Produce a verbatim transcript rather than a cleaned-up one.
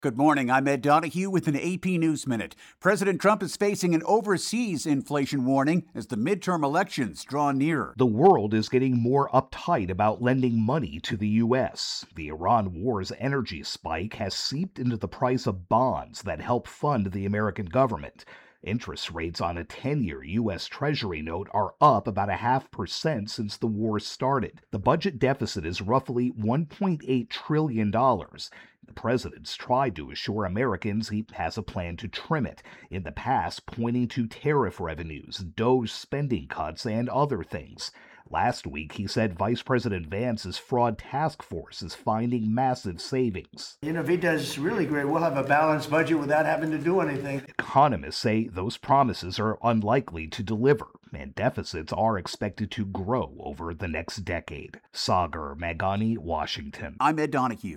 Good morning. I'm Ed Donahue with an A P News Minute. President Trump is facing an overseas inflation warning as the midterm elections draw near. The world is getting more uptight about lending money to the U S. The Iran war's energy spike has seeped into the price of bonds that help fund the American government. Interest rates on a ten-year U S Treasury note are up about a half percent since the war started. The budget deficit is roughly one point eight trillion dollars. The president's tried to assure Americans he has a plan to trim it, in the past pointing to tariff revenues, DOGE spending cuts, and other things. Last week, he said Vice President Vance's fraud task force is finding massive savings. You know, if he does really great, we'll have a balanced budget without having to do anything. Economists say those promises are unlikely to deliver, and deficits are expected to grow over the next decade. Sagar Meghani, Washington. I'm Ed Donahue.